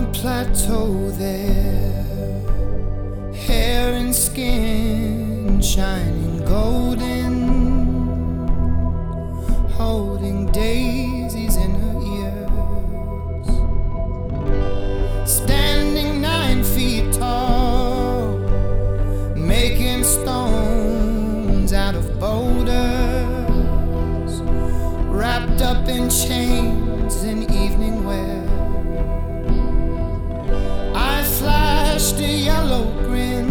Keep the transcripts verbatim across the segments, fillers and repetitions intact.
plateau there, hair and skin shining golden, holding daisies in her ears, standing nine feet tall, making stones out of boulders, wrapped up in chains and evening wear. A yellow grin,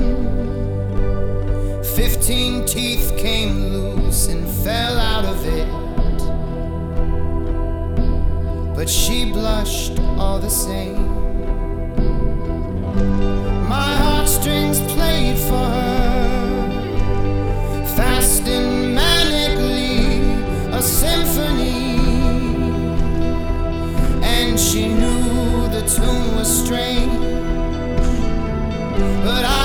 fifteen teeth came loose and fell out of it, but she blushed all the same. My heartstrings played for her, fast and manically, a symphony, and she knew the tune was strange, but I